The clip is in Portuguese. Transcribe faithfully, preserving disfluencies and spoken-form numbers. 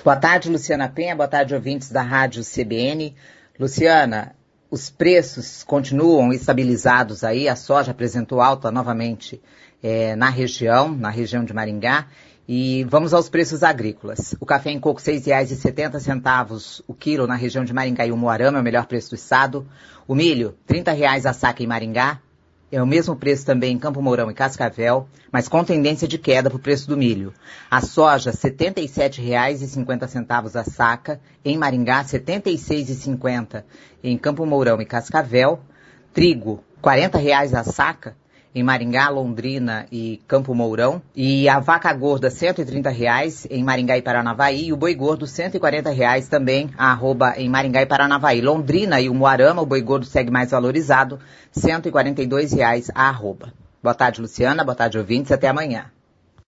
Boa tarde, Luciana Penha. Boa tarde, ouvintes da Rádio C B N. Luciana, os preços continuam estabilizados aí. A soja apresentou alta novamente é, na região, na região de Maringá. E vamos aos preços agrícolas. O café em coco, seis reais e setenta centavos o quilo na região de Maringá e Umuarama, é o melhor preço do estado. O milho, trinta reais a saca em Maringá. É o mesmo preço também em Campo Mourão e Cascavel, mas com tendência de queda para o preço do milho. A soja, setenta e sete reais e cinquenta centavos a saca. Em Maringá, setenta e seis reais e cinquenta centavos em Campo Mourão e Cascavel. Trigo, quarenta reais a saca. Em Maringá, Londrina e Campo Mourão. E a vaca gorda, cento e trinta reais em Maringá e Paranavaí. E o boi gordo, cento e quarenta reais também a arroba em Maringá e Paranavaí. Londrina e Umuarama, o boi gordo segue mais valorizado, cento e quarenta e dois reais a arroba. Boa tarde, Luciana. Boa tarde, ouvintes. Até amanhã.